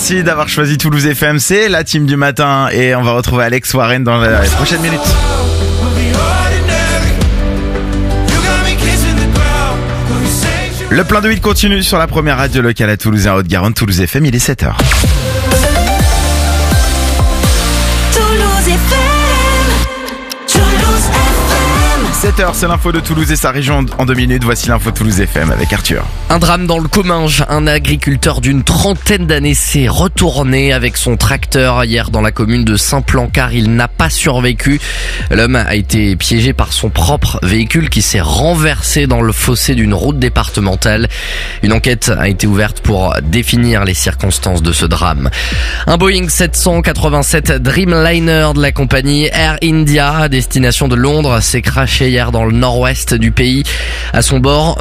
Merci d'avoir choisi Toulouse FM, c'est la team du matin et on va retrouver Alex Warren dans les prochaines minutes. Le plein de 8 continue sur la première radio locale à Toulouse et en Haute-Garonne, Toulouse FM, il est 7h. 7h, c'est l'info de Toulouse et sa région en 2 minutes. Voici l'info Toulouse FM avec Arthur. Un drame dans le Comminges. Un agriculteur d'une trentaine d'années s'est retourné avec son tracteur hier dans la commune de Saint-Plancard. Il n'a pas survécu. L'homme a été piégé par son propre véhicule qui s'est renversé dans le fossé d'une route départementale. Une enquête a été ouverte pour définir les circonstances de ce drame. Un Boeing 787 Dreamliner de la compagnie Air India à destination de Londres s'est crashé hier dans le nord-ouest du pays. À son bord,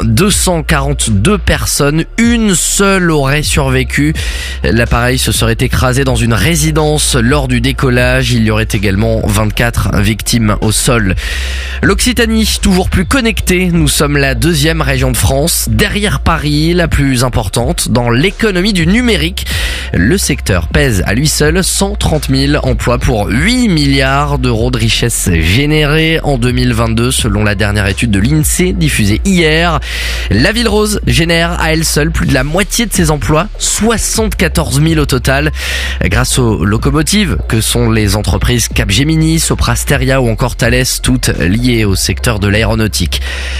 242 personnes, une seule aurait survécu. L'appareil se serait écrasé dans une résidence lors du décollage. Il y aurait également 24 victimes au sol. L'Occitanie, toujours plus connectée. Nous sommes la deuxième région de France, derrière Paris, la plus importante dans l'économie du numérique. Le secteur pèse à lui seul 130 000 emplois pour 8 milliards d'euros de richesse générée en 2022 selon la dernière étude de l'INSEE diffusée hier. La Ville Rose génère à elle seule plus de la moitié de ses emplois, 74 000 au total, grâce aux locomotives que sont les entreprises Capgemini, Soprasteria ou encore Thales, toutes liées au secteur de l'aéronautique.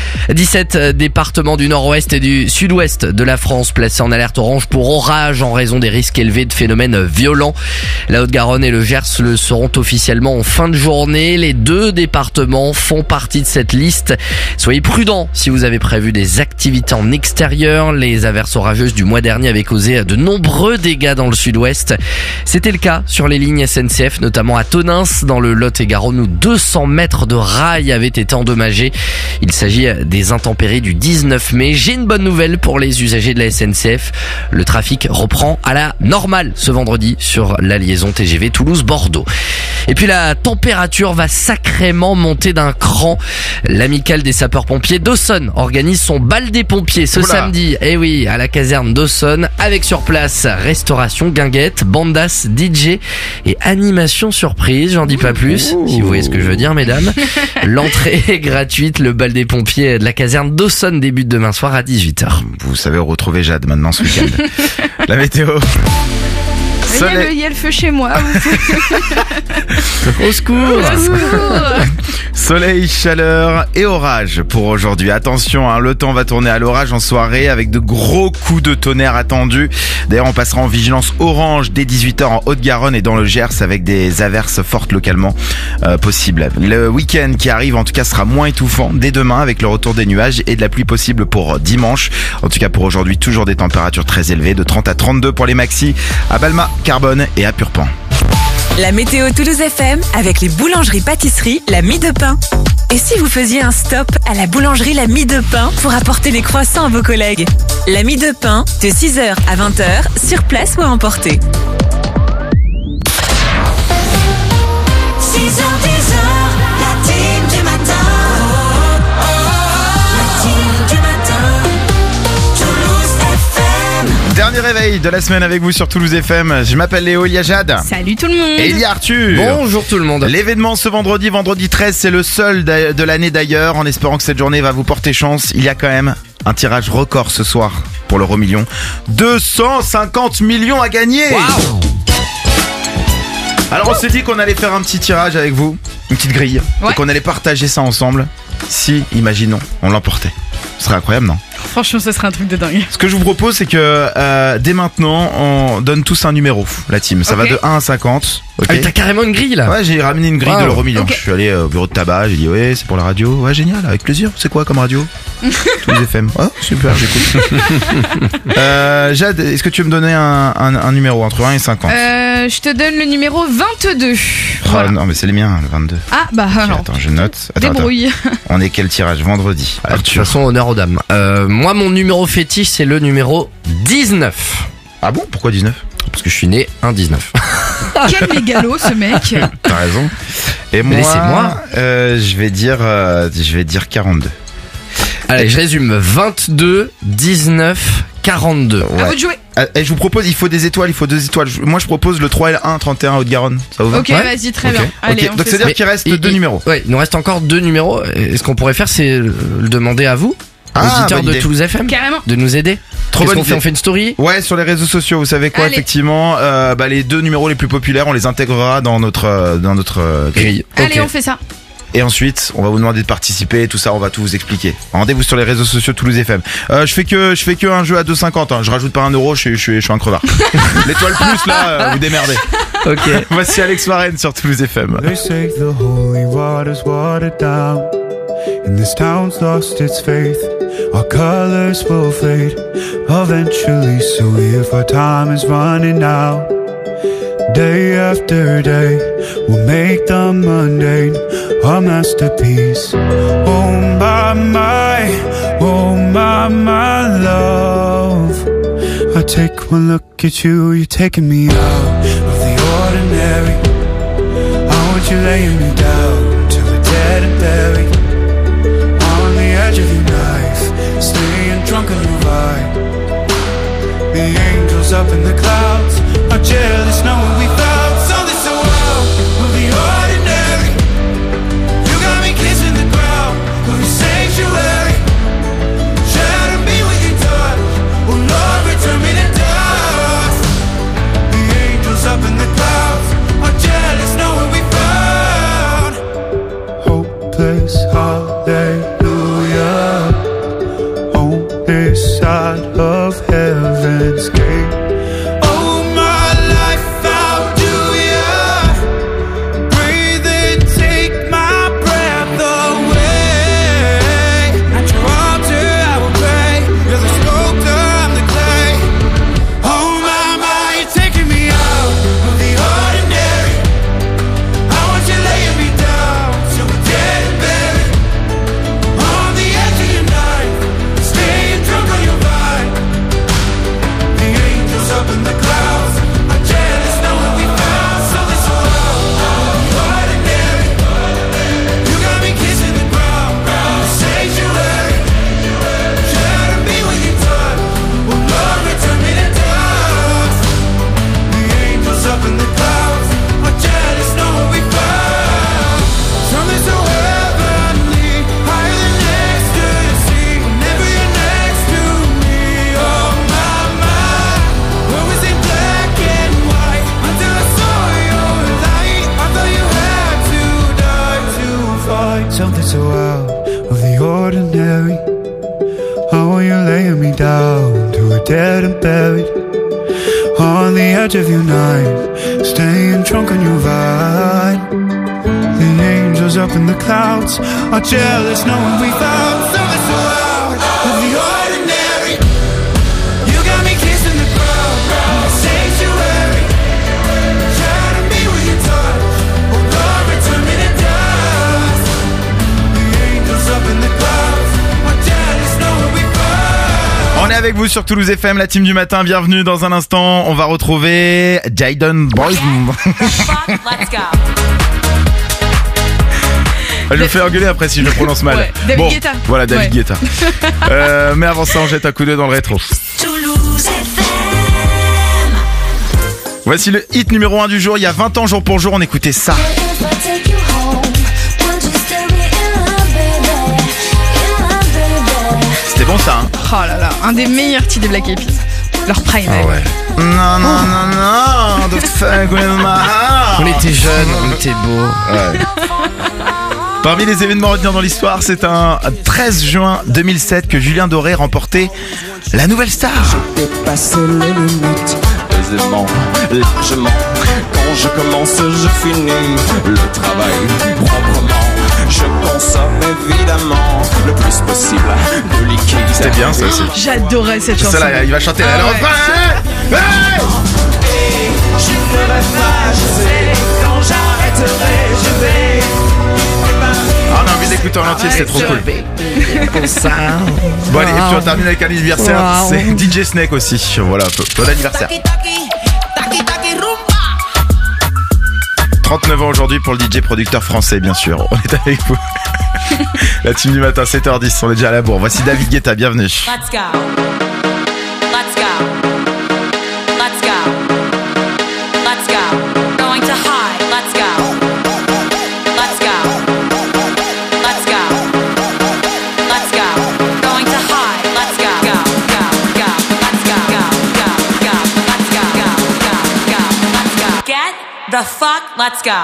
17 départements du nord-ouest et du sud-ouest de la France placés en alerte orange pour orage en raison des risques élevés de phénomènes violents. La Haute-Garonne et le Gers le seront officiellement en fin de journée. Les deux départements font partie de cette liste. Soyez prudents si vous avez prévu des activités en extérieur. Les averses orageuses du mois dernier avaient causé de nombreux dégâts dans le sud-ouest. C'était le cas sur les lignes SNCF, notamment à Tonneins, dans le Lot-et-Garonne, où 200 mètres de rails avaient été endommagés. Il s'agit des intempéries du 19 mai. J'ai une bonne nouvelle pour les usagers de la SNCF. Le trafic reprend à la normale ce vendredi sur la liaison TGV Toulouse-Bordeaux. Et puis la température va sacrément monter d'un cran. L'amicale des sapeurs-pompiers d'Aussonne organise son bal des pompiers ce samedi. Eh oui, à la caserne d'Aussonne, avec sur place restauration, guinguette, bandas, DJ et animation surprise. J'en dis pas plus, si vous voyez ce que je veux dire, mesdames. L'entrée est gratuite. Le bal des pompiers de la caserne d'Aussonne débute demain soir à 18h. Vous savez où retrouver Jade maintenant ce week-end. La météo. Il y a le feu chez moi. Au secours. Soleil, chaleur et orage pour aujourd'hui. Attention, le temps va tourner à l'orage en soirée avec de gros coups de tonnerre attendus. D'ailleurs, on passera en vigilance orange dès 18h en Haute-Garonne et dans le Gers avec des averses fortes localement possibles. Le week-end qui arrive en tout cas sera moins étouffant dès demain avec le retour des nuages et de la pluie possible pour dimanche. En tout cas pour aujourd'hui, toujours des températures très élevées de 30 à 32 pour les maxis à Balma, Carbone et à Purpan. La météo Toulouse FM avec les boulangeries-pâtisseries La Mie de Pain. Et si vous faisiez un stop à la boulangerie La Mie de Pain pour apporter les croissants à vos collègues? La Mie de Pain, de 6h à 20h, sur place ou à emporter. 6h, 10h, la team du matin. La team du matin. Toulouse FM. Dernier réveil de la semaine avec vous sur Toulouse FM. Je m'appelle Léo, il y a Jade. Salut tout le monde. Et il y a Arthur. Bonjour tout le monde. L'événement ce vendredi 13, c'est le seul de l'année d'ailleurs. En espérant que cette journée va vous porter chance, il y a quand même un tirage record ce soir pour l'euro million. 250 millions à gagner. Wow. Alors on s'est dit qu'on allait faire un petit tirage avec vous, une petite grille, Ouais. et qu'on allait partager ça ensemble. Si, imaginons, on l'emportait. Ce serait incroyable, non? Franchement, ce serait un truc de dingue. Ce que je vous propose, c'est que dès maintenant, on donne tous un numéro, la team. Ça Ok. va de 1 à 50. Ok. Ah, t'as carrément une grille là. Ouais, j'ai ramené une grille Wow. de l'euro million. Ok. Je suis allé au bureau de tabac, j'ai dit ouais, c'est pour la radio. Ouais, génial, avec plaisir. C'est quoi comme radio? Tous les FM. Oh, super, j'écoute. Jade, est-ce que tu veux me donner un numéro entre 1 et 50? Je te donne le numéro 22. Oh, Voilà. non, mais c'est les miens, le 22. Ah, bah Ok, alors, attends, je note. Attends. débrouille. On est quel tirage? Vendredi. De toute Arthur. façon, honneur aux dames. Moi, mon numéro fétiche, c'est le numéro 19. Ah bon? Pourquoi 19? Parce que je suis né un 19. Quel mégalo ce mec. T'as raison. Et moi, Laissez-moi. je vais dire 42. Allez, je résume. 22, 19, 42. À vous de jouer. Et je vous propose, il faut des étoiles, il faut 2 étoiles. Moi je propose le 3 et le 1, 31 Haute-Garonne. Ça vous va? Ok, Ouais. vas-y, très Ok. bien. Allez, Ok, on donc fait c'est-à-dire ça. qu'il reste 2 numéros. Ouais, il nous reste encore 2 numéros. Et ce qu'on pourrait faire, c'est le demander à vous, auditeurs bonne de idée. Toulouse FM, Carrément. de nous aider. Trop Qu'est-ce bonne qu'on fait? idée. On fait une story. Ouais, sur les réseaux sociaux, vous savez quoi, Allez. effectivement, les 2 numéros les plus populaires, on les intégrera dans notre grille. Allez, Ok. on fait ça. Et ensuite, on va vous demander de participer, tout ça, on va tout vous expliquer. Rendez-vous sur les réseaux sociaux Toulouse FM. Je fais que un jeu à 2,50, hein. Je rajoute pas 1 euro, je suis un crevard. L'étoile plus, là, vous démerdez. Ok. Voici Alex Warren sur Toulouse FM. They say the holy water's watered down, and this town's lost its faith. Our colors will fade eventually, so if our time is running out, day after day, we'll make the mundane our masterpiece. Oh my love, I take one look at you, you're taking me out of the ordinary. I want you laying me down till we're dead and buried, on the edge of your knife, staying drunk on your vibe. The angels up in the clouds are jealous knowing we found something so out of the ordinary. You got me kissing the ground of your sanctuary. Shatter me with your touch, oh Lord, return me to dust. The angels up in the clouds are jealous knowing we found hopeless hallelujah on this side of heaven's gate. Oh my life, how do ya breathe and take my breath away? At your altar I will pray, you're the sculptor, I'm the clay. Oh my, you're taking me out of the ordinary. I want you laying me down till we're dead and buried, on the edge of your knife, staying drunk on your vine. The angels up in the clouds are jealous knowing we found something so out of the ordinary. You got me kissing the ground, the sanctuary. Shatter me with your touch, oh Lord, return me to dust. The angels up in the clouds are jealous knowing we found something so heavenly, higher than ecstasy. Whenever you're next to me, oh my, what was in black and white until I saw your light? I thought you had to die to find something so out of the ordinary. Oh, you're laying me down to a dead and buried, on the edge of your knife, staying drunk on your vine. The angels up in the clouds are jealous knowing we found something so out of the ordinary. You got me kissing the ground, the sanctuary. Shatter me with your touch, oh Lord, return me to dust. The angels up in the clouds are jealous knowing we found. On est avec vous sur Toulouse FM, la team du matin. Bienvenue. Dans un instant, on va retrouver Jaden Boys. Let's go. Je me fais engueuler après si je le prononce mal. Ouais, David Guetta. Voilà, David Ouais. Guetta. Mais avant ça, on jette un coup d'œil dans le rétro. Toulouse FM. Voici le hit numéro 1 du jour. Il y a 20 ans, jour pour jour, on écoutait ça. If I take you home, won't you still be in love, baby? In love, baby. C'était bon ça, hein? Oh là là, un des meilleurs titres des Black Eyed Peas. Leur prime. Non, non, non, non, the fuck with my heart. On était jeunes, on était beaux. Parmi les événements retenus dans l'histoire, c'est un 13 juin 2007 que Julien Doré remportait la nouvelle star. Dépasser les limites aisément, largement. Quand je commence, je finis le travail proprement. Je consomme évidemment le plus possible de liquide. C'était bien ça aussi. J'adorais cette chanson. Celle-là, il va chanter Ah là. ouais. Je ne rêve pas, je sais. Quand j'arrêterai, je vais. Ah, on a envie d'écouter en entier, c'était trop cool. Pour ça. Bon allez, et puis on termine avec un anniversaire, Wow. c'est DJ Snake aussi. Voilà, bon anniversaire. 39 ans aujourd'hui pour le DJ producteur français, bien sûr. On est avec vous. La team du matin, 7h10, on est déjà à la bourre. Voici David Guetta, bienvenue. Let's go. Let's go. the fuck? Let's go.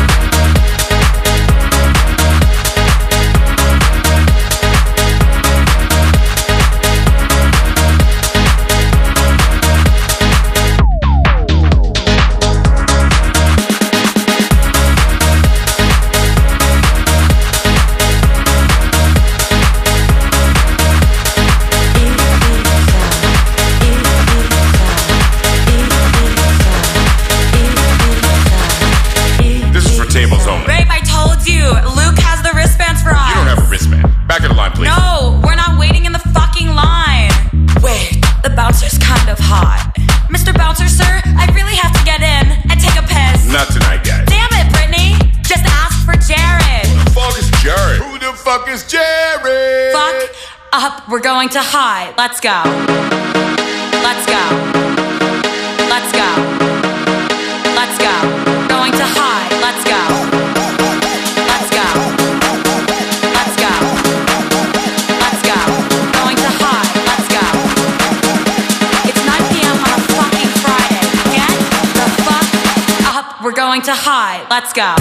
This is for tables only. Babe, I told you. Luke has the wristbands for us. You don't have a wristband. Back of the line, please. No, we're not waiting in the fucking line. Wait, the bouncer's kind of hot. Mr. Bouncer, sir, I really have to get in and take a piss. Not tonight, guys. Damn it, Brittany. Just ask for Jared. Who the fuck is Jared? Who the fuck is Jared? Fuck up, we're going to high. Let's go. Let's go. Let's go. Let's go. Going to high. Let's go. Let's go. Let's go. Let's go. Going to high. Let's go. It's 9 p.m. on a fucking Friday. Get the fuck up. We're going to high. Let's go.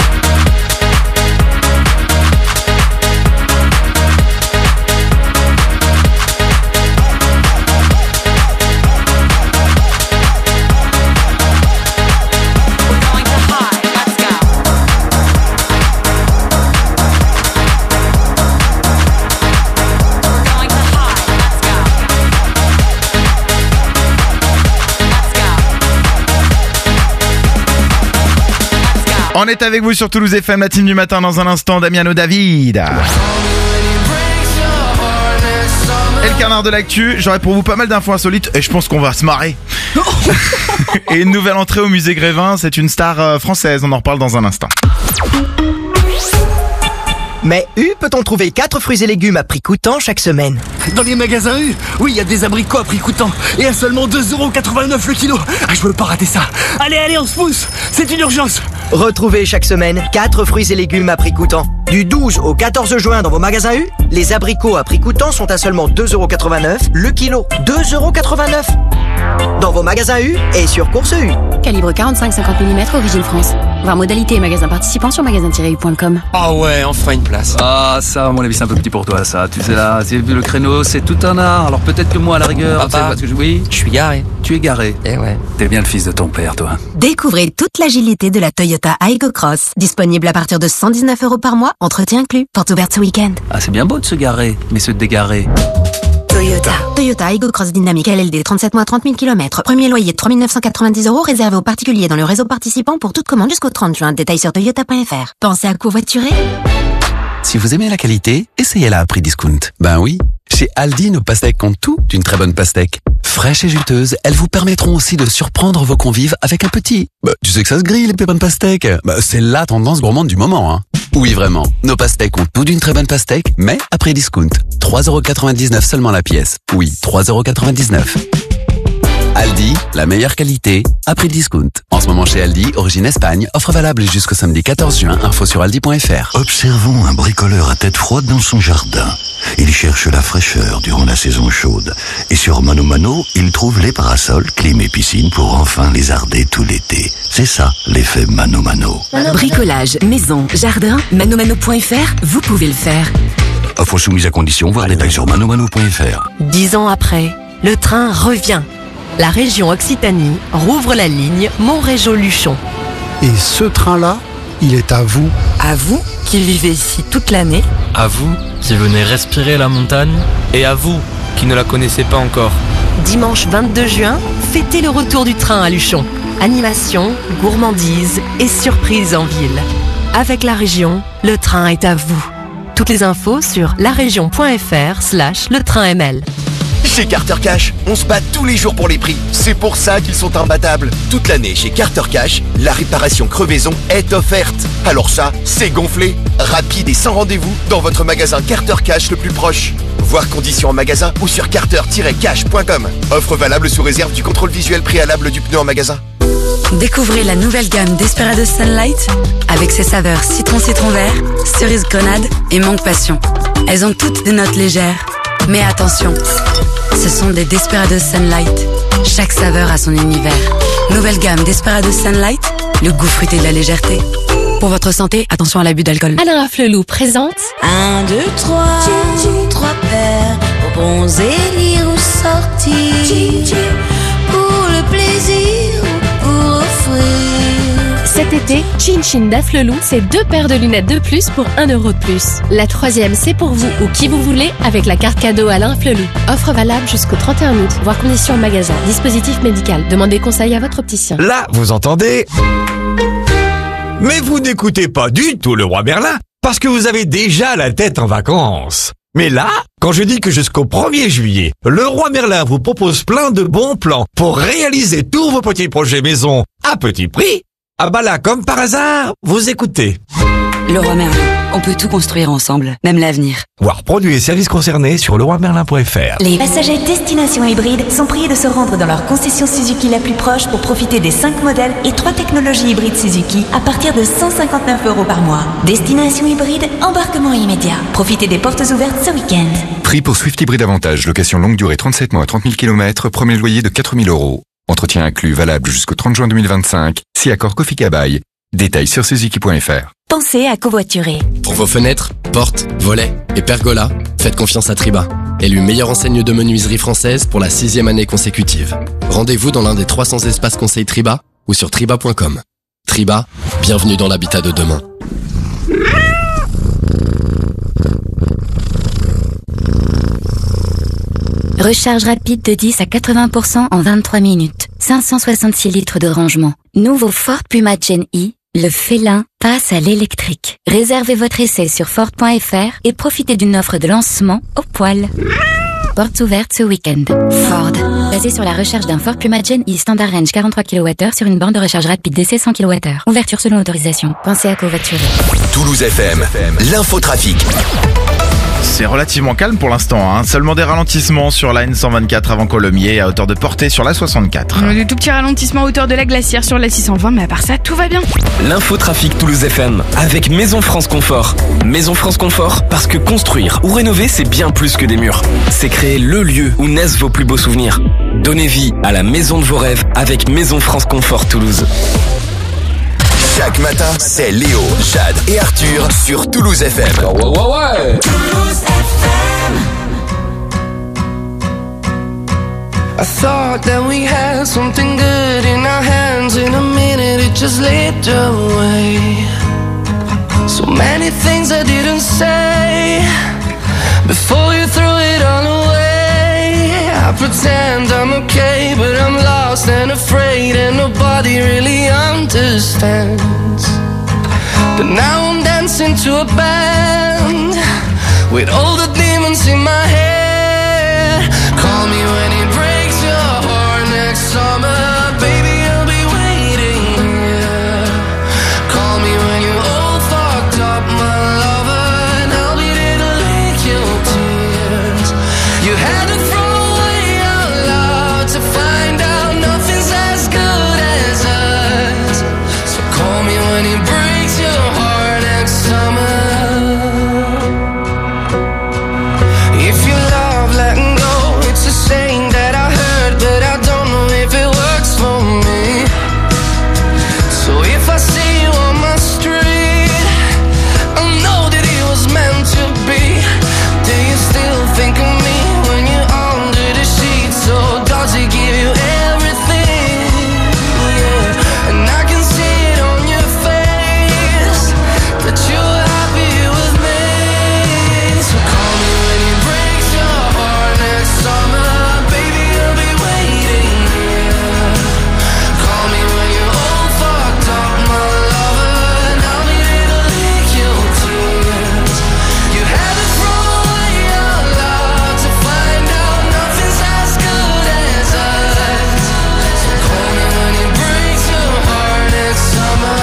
We're going to high. Let's go. We're going to high. Let's go. Let's go. Let's go. On est avec vous sur Toulouse FM, la team du matin dans un instant, Damiano David. Et le canard de l'actu, j'aurais pour vous pas mal d'infos insolites et je pense qu'on va se marrer. Et une nouvelle entrée au musée Grévin, c'est une star française, on en reparle dans un instant. Mais U peut-on trouver 4 fruits et légumes à prix coûtant chaque semaine? Dans les magasins U, oui, il y a des abricots à prix coûtant et à seulement 2,89€ le kilo. Ah, je veux pas rater ça. Allez, on se pousse, c'est une urgence. Retrouvez chaque semaine 4 fruits et légumes à prix coûtant. Du 12 au 14 juin dans vos magasins U, les abricots à prix coûtant sont à seulement 2,89€ le kilo. 2,89€ dans vos magasins U et sur Course U. Calibre 45-50 mm, origine France. Voir modalité et magasins participants sur magasin-u.com. Ah ouais, enfin une place. Ah, ça, à mon avis, c'est un peu petit pour toi, ça. Tu sais, là, c'est vu le créneau, c'est tout un art. Alors peut-être que moi, à la rigueur, Papa, tu sais, parce que oui, je suis garé. tu es garé. Eh ouais. T'es bien le fils de ton père, toi. Découvrez toute l'agilité de la Toyota Aygo Cross. Disponible à partir de 119€ par mois, entretien inclus. Porte ouverte ce week-end. Ah, c'est bien beau de se garer, mais se dégarer. Toyota Aygo Cross Dynamique LLD, 37 mois, 30 000 km. Premier loyer de 3 990€, réservé aux particuliers dans le réseau participant pour toute commande jusqu'au 30 juin. Détails sur toyota.fr. Pensez à covoiturer? Si vous aimez la qualité, essayez-la à prix discount. Ben oui, chez Aldi, nos pastèques ont tout d'une très bonne pastèque. Fraîches et juteuses, elles vous permettront aussi de surprendre vos convives avec un petit. Bah, tu sais que ça se grille, les pépins de pastèque. Bah, c'est la tendance gourmande du moment, hein. Oui, vraiment. Nos pastèques ont tout d'une très bonne pastèque, mais à prix discount. 3,99€ seulement la pièce. Oui, 3,99€. Aldi, la meilleure qualité, à prix discount. En ce moment chez Aldi, origine Espagne, offre valable jusqu'au samedi 14 juin, info sur aldi.fr. Observons un bricoleur à tête froide dans son jardin. Il cherche la fraîcheur durant la saison chaude. Et sur Mano Mano, il trouve les parasols, clim et piscine pour enfin lézarder tout l'été. C'est ça, l'effet Mano Mano. Bricolage, maison, jardin, manomano.fr, vous pouvez le faire. Offre soumise à condition, voir détails sur manomano.fr. 10 ans après, le train revient. La région Occitanie rouvre la ligne Montrégeau-Luchon. Et ce train-là, il est à vous. À vous, qui vivez ici toute l'année. À vous, qui venez respirer la montagne. Et à vous, qui ne la connaissez pas encore. Dimanche 22 juin, fêtez le retour du train à Luchon. Animation, gourmandise et surprise en ville. Avec la région, le train est à vous. Toutes les infos sur laregion.fr/letrainml. Chez Carter Cash, on se bat tous les jours pour les prix. C'est pour ça qu'ils sont imbattables. Toute l'année chez Carter Cash, la réparation crevaison est offerte. Alors ça, c'est gonflé. Rapide et sans rendez-vous dans votre magasin Carter Cash le plus proche. Voir conditions en magasin ou sur carter-cash.com. Offre valable sous réserve du contrôle visuel préalable du pneu en magasin. Découvrez la nouvelle gamme Desperados Sunlight avec ses saveurs citron vert, cerise grenade et mangue passion. Elles ont toutes des notes légères. Mais attention, ce sont des Desperados Sunlight. Chaque saveur a son univers. Nouvelle gamme Desperados Sunlight le goût fruité de la légèreté. Pour votre santé, attention à l'abus d'alcool. Alain Afflelou présente 1, 2, 3, 3 paires pour bronzer, lire ou sortir. Pour le plaisir ou pour offrir. cet été, Chin Chin d'Afflelou, c'est 2 paires de lunettes de plus pour 1 euro de plus. La 3e, c'est pour vous ou qui vous voulez avec la carte cadeau Alain Afflelou. Offre valable jusqu'au 31 août, voire conditions en magasin. Dispositif médical. Demandez conseil à votre opticien. Là, vous entendez? Mais vous n'écoutez pas du tout le roi Merlin, parce que vous avez déjà la tête en vacances. Mais là, quand je dis que jusqu'au 1er juillet, le roi Merlin vous propose plein de bons plans pour réaliser tous vos petits projets maison à petit prix, ah bah là, comme par hasard, vous écoutez. Le roi Merlin, on peut tout construire ensemble, même l'avenir. Voir produits et services concernés sur leroimerlin.fr. Les passagers destination hybride sont priés de se rendre dans leur concession Suzuki la plus proche pour profiter des 5 modèles et 3 technologies hybrides Suzuki à partir de 159 € par mois. Destination hybride, embarquement immédiat. Profitez des portes ouvertes ce week-end. Prix pour Swift Hybride Avantage, location longue durée 37 mois, 30 000 km, premier loyer de 4 000 €. Entretien inclus, valable jusqu'au 30 juin 2025. Si accord Kofi Bail. Détails sur suzuki.fr. Pensez à covoiturer. Pour vos fenêtres, portes, volets et pergolas, faites confiance à Triba. Élu meilleure enseigne de menuiserie française pour la 6e année consécutive. Rendez-vous dans l'un des 300 espaces conseils Triba ou sur triba.com. Triba, bienvenue dans l'habitat de demain. Recharge rapide de 10 à 80% en 23 minutes. 566 litres de rangement. Nouveau Ford Puma Gen E, le félin passe à l'électrique. Réservez votre essai sur Ford.fr et profitez d'une offre de lancement au poil. Portes ouvertes ce week-end. Ford. Basé sur la recherche d'un Ford Puma Gen E Standard Range 43 kWh sur une borne de recharge rapide d'essai 100 kWh. Ouverture selon autorisation. Pensez à covoiturer. Toulouse FM, l'infotrafic. C'est relativement calme pour l'instant, hein. Seulement des ralentissements sur la N124 avant Colomiers à hauteur de Portée sur la 64. De tout petits ralentissements à hauteur de la Glacière sur la 620, mais à part ça, tout va bien. L'infotrafic Toulouse FM avec Maison France Confort. Maison France Confort parce que construire ou rénover, c'est bien plus que des murs. C'est créer le lieu où naissent vos plus beaux souvenirs. Donnez vie à la maison de vos rêves avec Maison France Confort Toulouse. Chaque matin, c'est Léo, Jade et Arthur sur Toulouse FM. Ouais. Toulouse I thought that we had something good in our hands. In a minute it just slipped away. So many things I didn't say before you threw it all away. I pretend I'm okay, but I'm lost and afraid, and nobody really understands. But now I'm dancing to a band with all the demons in my head. Call me when it breaks your heart next summer, baby, I'll be waiting here. Call me when you're all fucked up, my lover, and I'll be there to lick your tears. You had to throw away our love to find out nothing's as good as us. So call me when it breaks your heart next summer. If you love letting go, it's a saying that I heard, but I don't know if it works for me. So if I see you on my street, I know that it was meant to be. Do you still think of me when you're under the sheets? Or does it give you everything? Yeah, and I can see it on your face that you're happy with me. So call me when it breaks your heart next summer, baby, I'll be waiting here. Call me when you're all fucked up, my lover, and I'll be there to lick your tears. You had to throw away your love to find out nothing's as good as us. So call me when it breaks your heart next summer.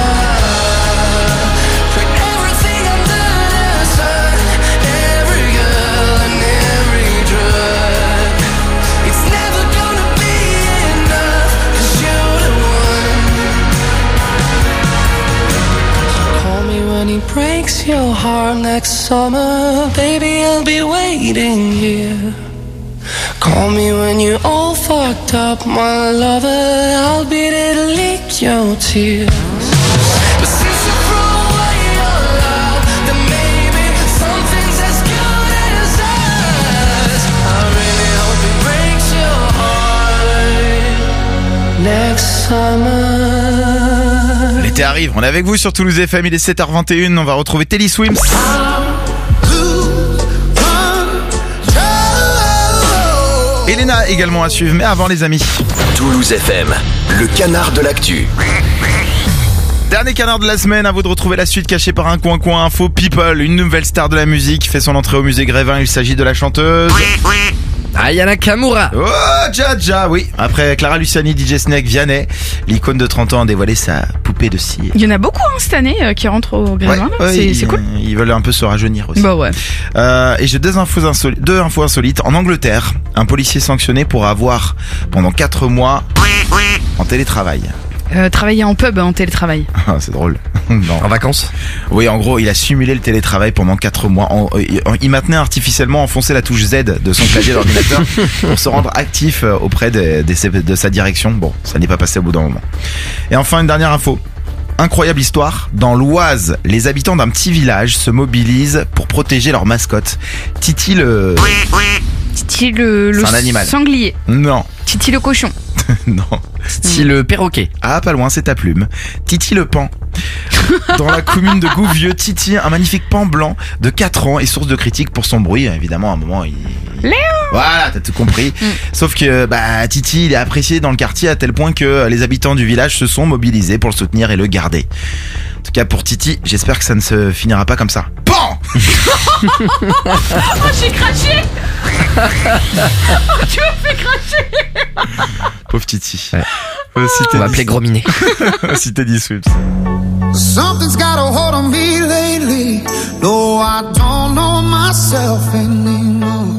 Put everything under the sun, every girl and every drug. It's never gonna be enough, 'cause you're the one. Call me when it breaks your heart next summer, baby, I'll be waiting here. Call me when you're all fucked up, my lover, I'll be there to lick your tears. L'été arrive, on est avec vous sur Toulouse FM, il est 7h21, on va retrouver Telly Swims. Elena également à suivre, mais avant les amis. Toulouse FM, le canard de l'actu. Dernier canard de la semaine, à vous de retrouver la suite cachée par un coin info people. Une nouvelle star de la musique fait son entrée au musée Grévin, il s'agit de la chanteuse... Aya Nakamura. Oh, Jaja, oui. Après Clara Luciani, DJ Snake, Vianney, l'icône de 30 ans a dévoilé sa poupée de cire. Il y en a beaucoup cette année qui rentrent au Grévin. Ouais, c'est cool. Ils veulent un peu se rajeunir aussi. Bah ouais. Et j'ai deux infos insolites. En Angleterre, un policier sanctionné pour avoir pendant 4 mois en télétravail. Travailler en pub en télétravail. Ah, c'est drôle. Non. En vacances? Oui, en gros, il a simulé le télétravail pendant 4 mois. Il maintenait artificiellement enfoncé la touche Z de son clavier d'ordinateur pour se rendre actif auprès de sa direction. Bon, ça n'est pas passé au bout d'un moment. Et enfin, une dernière info. Incroyable histoire, dans l'Oise, les habitants d'un petit village se mobilisent pour protéger leur mascotte. Titi le c'est un animal. Sanglier. Non. Titi le cochon. Non. Titi le perroquet. Ah, pas loin, c'est ta plume. Titi le pan. Dans la commune de Gouvieux, Titi, un magnifique pan blanc de 4 ans, est source de critiques pour son bruit. Évidemment, à un moment, Léon. Voilà, t'as tout compris. Sauf que Titi, il est apprécié dans le quartier à tel point que les habitants du village se sont mobilisés pour le soutenir et le garder. En tout cas, pour Titi, j'espère que ça ne se finira pas comme ça. Pan. Oh, j'ai craché. Tu m'as fait cracher. Pauvre Titi. Ouais. On va appeler Gros Minet. Si t'es dit Swips. Something's got a hold on me lately. No, I don't know myself anymore.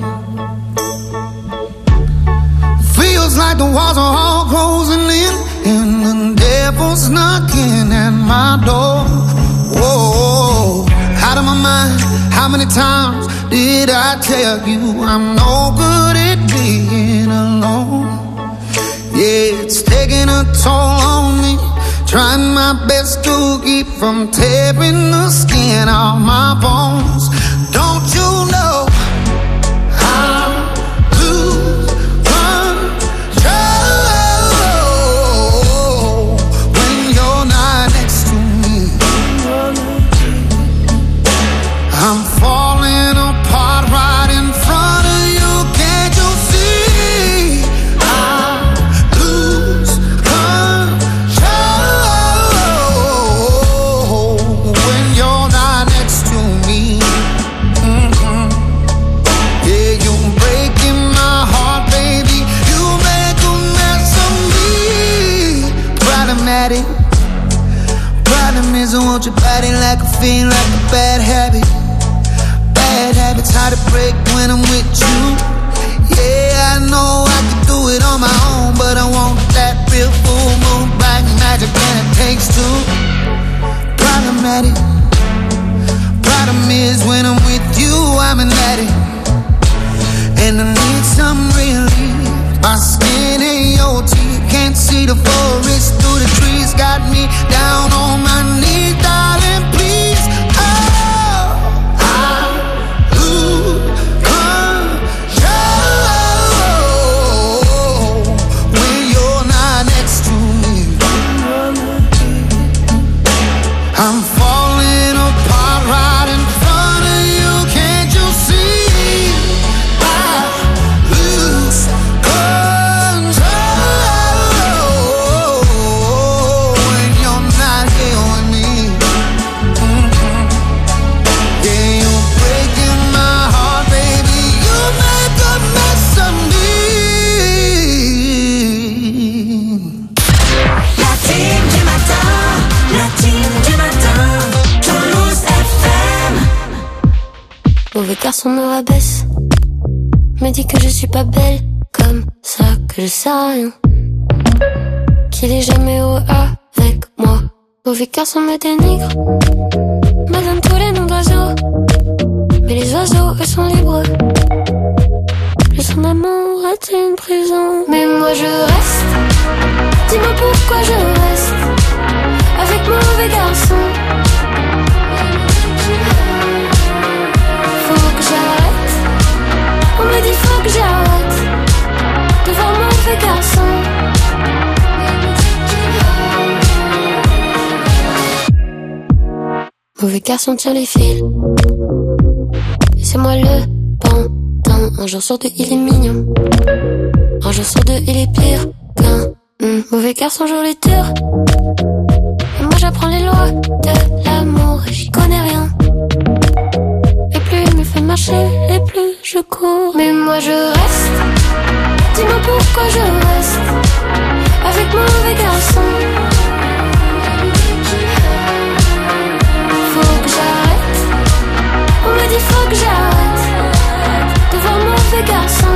Feels like the walls are all closing in, and the devil's knocking at my door. Whoa, out of my mind. How many times did I tell you I'm no good at being alone? Yeah, it's taking a toll on me. Trying my best to keep from tearing the skin off my bones. Don't you know I lose control when you're not next to me? I'm falling apart right in front of you. Can't you see? I lose control when you're not next to me. Yeah, you're breaking my heart, baby. You make a mess of me. Problematic. Problem is I want your body like a fiend, like a bad habit. Bad habits hard to break when I'm with you. Yeah, I know I can do it on my own, but I want that real full moon black magic, and it takes two. Problematic. Problem is when I'm with you, I'm an addict, and I need some relief. My skin ain't your teeth, can't see the forest through the trees. Got me down on my knees, darling, please. Oh, I lose control when you're not next to me. I'm falling apart right in front of you. Can't you see? I lose control when you're not here with me. Yeah, you're breaking my heart, baby. You make a mess of me. La team du matin, Toulouse FM. Mauvais garçon me rabaisse, me dit que je suis pas belle, comme ça que je sais rien, qu'il est jamais heureux avec moi. Mauvais garçon me dénigre, me donne tous les noms d'oiseaux, mais les oiseaux eux sont libres. Plus son amour est une prison, mais moi je reste. Dis-moi pourquoi je reste avec mauvais garçon. Faut que j'arrête. On me dit faut que j'arrête de voir mauvais garçon. Mauvais garçon tire les fils. Et c'est moi le pantin. Un jour sur deux il est mignon. Un jour sur deux il est pire qu'un mauvais garçon joue les durs. Et moi j'apprends les lois de l'amour et j'y connais rien. Et plus il me fait marcher et plus je cours. Mais moi je reste. Dis-moi pourquoi je reste avec mon mauvais garçon. Faut que j'arrête. On me dit faut que j'arrête de voir mon mauvais garçon.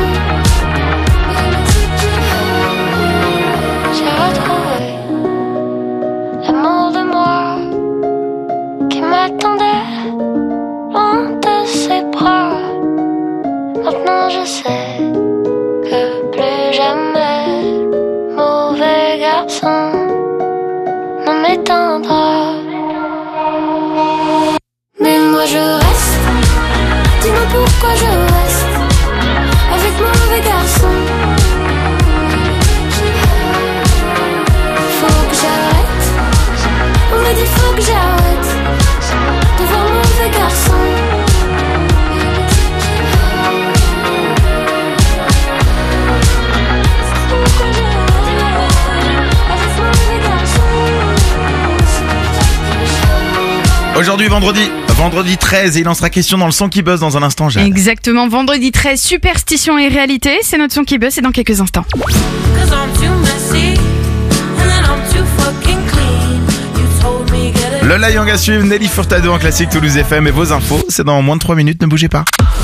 J'ai retrouvé l'amour de moi qui m'attendait loin de ses bras. Maintenant je sais que plus jamais mauvais garçon ne m'éteindra. Mais moi je reste. Dis-moi pourquoi je reste avec mon mauvais garçon. Faut que j'arrête. On me dit faut que j'arrête de voir mon mauvais garçon. Aujourd'hui, vendredi 13, et il en sera question dans le son qui buzz dans un instant, Jeanne. Exactement, vendredi 13, superstition et réalité, c'est notre son qui buzz, c'est dans quelques instants. Lola Young à suivre, Nelly Furtado en classique Toulouse FM et vos infos, c'est dans moins de 3 minutes, ne bougez pas.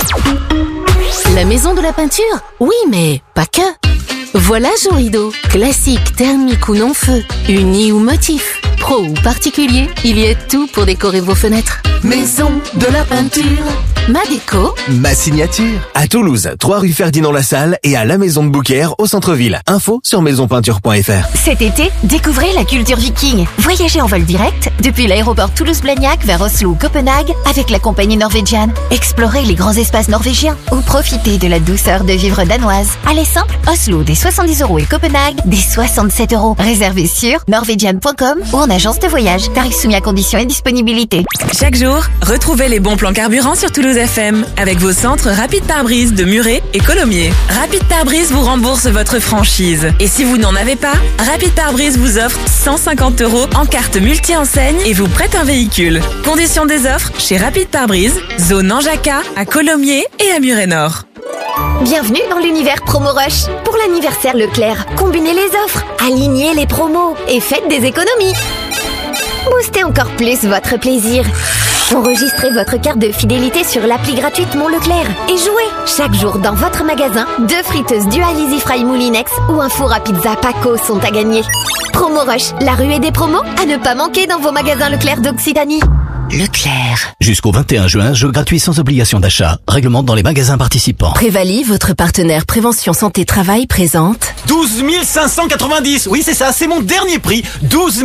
La maison de la peinture? Oui, mais pas que. Voilà Jorido, classique, thermique ou non-feu, uni ou motif, pro ou particulier, il y a tout pour décorer vos fenêtres. Maison de la peinture, ma déco, ma signature. À Toulouse, 3 rue Ferdinand Lassalle et à la Maison de Beaucaire au centre-ville. Info sur maisonpeinture.fr. Cet été, découvrez la culture viking. Voyagez en vol direct depuis l'aéroport Toulouse-Blagnac vers Oslo ou Copenhague avec la compagnie Norwegian. Explorez les grands espaces norvégiens ou profitez de la douceur de vivre danoise. Allez simple, Oslo des 70 € et Copenhague des 67 €. Réservez sur norwegian.com ou en agence de voyage. Tarifs soumis à conditions et disponibilité. Chaque jour, retrouvez les bons plans carburant sur Toulouse FM avec vos centres Rapide Pare-Brise de Muret et Colomiers. Rapide Pare-Brise vous rembourse votre franchise. Et si vous n'en avez pas, Rapide Pare-Brise vous offre 150 € en carte multi-enseigne et vous prête un véhicule. Conditions des offres chez Rapide Pare-Brise, zone Anjaca, à Colomiers et à Muret Nord. Bienvenue dans l'univers Promo Rush. Pour l'anniversaire Leclerc, combinez les offres, alignez les promos et faites des économies. Boostez encore plus votre plaisir. Enregistrez votre carte de fidélité sur l'appli gratuite Mon Leclerc et jouez chaque jour dans votre magasin. 2 friteuses Dual Easy Fry Moulinex ou un four à pizza Paco sont à gagner. Promo Rush, la ruée des promos à ne pas manquer dans vos magasins Leclerc d'Occitanie. Leclerc. Jusqu'au 21 juin, jeu gratuit sans obligation d'achat. Règlement dans les magasins participants. Prévalie, votre partenaire prévention santé travail présente 12 590. Oui, c'est ça, c'est mon dernier prix. 12